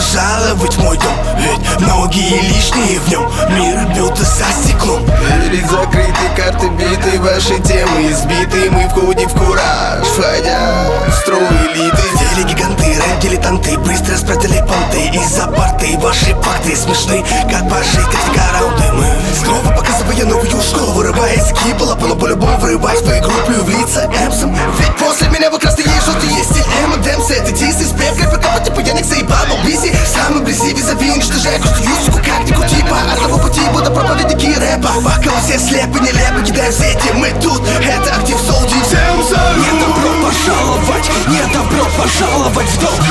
пожаловать в мой дом. Ведь многие лишние в нем, мир бьют за стеклом. Двери закрыты, карты биты, ваши темы избиты. Мы входим в кураж, входя в строй элиты. В деле гиганты, рэп-дилетанты, быстро спрятали понты из-за парты. Ваши факты смешны, как пожить, как раунды. Мы снова показывая новую школу, вырывая языки, полопону по-любому вырывая свою группу в лица эмсом. Ведь после меня вы красные и желтые стиль M&M's. Это дис из пепка, по типу Яникса и Бабл Бизи. Самый близивый завинг, что же я крутую юску, как ни крути. По одному пути буду проповедники рэпа. Пока все слепы, нелепо кидаем сети, мы тут. Это актив солди. Всем салют! Не добро пожаловать, не добро пожаловать в дом.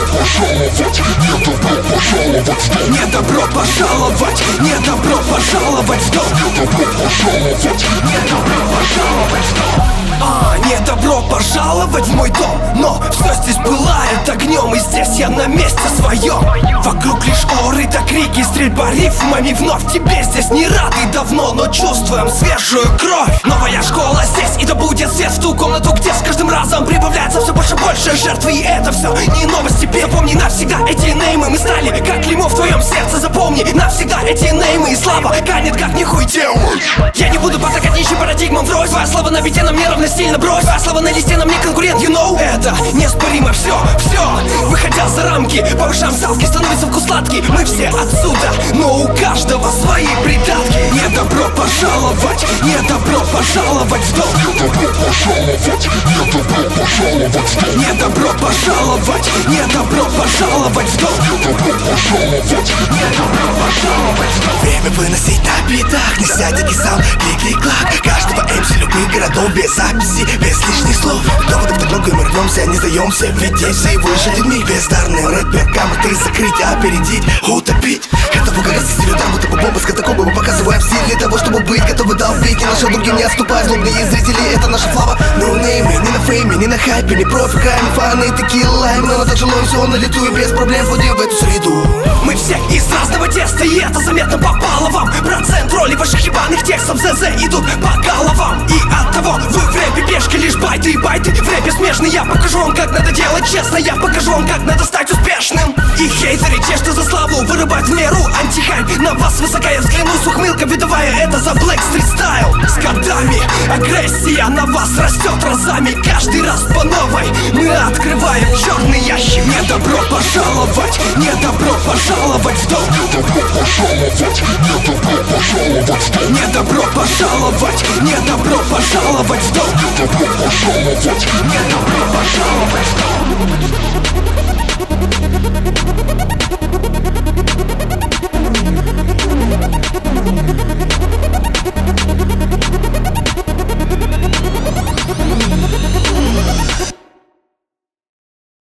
Не добро пожаловать, не добро пожаловать в дом. Не добро пожаловать в дом. Не добро пожаловать в мой дом. Но все здесь пылает огнем, и здесь я на месте своем. Вокруг лишь оры да крики, стрельба рифмами. Вновь тебе здесь не рады давно, но чувствуем свежую кровь. Новая школа здесь, и да будет свет в ту комнату, где с каждым разом прибавляется все больше и больше жертвы. И это все не новость тебе. Запомни навсегда эти неймы, мы стали как клеймо в твоем сердце. Запомни навсегда эти неймы, и слава канет как нихуй делать. Я не буду потакать нищим парадигмам врозь. Твоя слава на бите нам не равносильно брось. Твоя слава на листе нам не конкурент, you know. Это неоспоримо все. Выходя за рамки, повышаем ставки, становится вкус сладкий. Мы все отсюда, но у каждого свои придатки. Не добро пожаловать, не добро пожаловать в дом. Не добро пожаловать, не добро пожаловать в дом. Не добро пожаловать в дом. Время выносить на битах, не сядет саунд, клик-клик-клак. Каждого MC любых городов, без записи, без лишних слов. Доводов так много, и мы рвемся, не сдаемся. Ведь здесь все выше людьми. Бездарный рэпер, грамоты закрыть, опередить, утопить. Это выгорает стереотип, будто бы бомба с катакомбы. Мы показываем стиль для того, чтобы быть готовы долбить. И наши другим не отступать, злобные зрители, это наша слава. No name, не на фейме, не на хайпе, не профи, хайме, фаны, такие лайм. Но так жило все на лету и без проблем входим в эту среду. Мы все из разного теста, и это заметно попало вам. Процент роли ваших ебаных текстов ЗЗ идут по головам. И от того вы в рэпе пешки, лишь байты и байты. В рэпе смешный, я покажу вам, как надо делать честно. Я покажу вам, как надо стать успешным. И хейтеры, те, что за славу вырубают в меру антихайп. На вас высока, я взглянусь, ухмылка видовая, это за Black Street Style. С годами агрессия на вас растет разами. Каждый раз по новой мы открываем черный ящик. Не добро пожаловать, не добро пожаловать в дом. Не добро пожаловать, не добро пожаловать в дом. Не добро пожаловать в дом.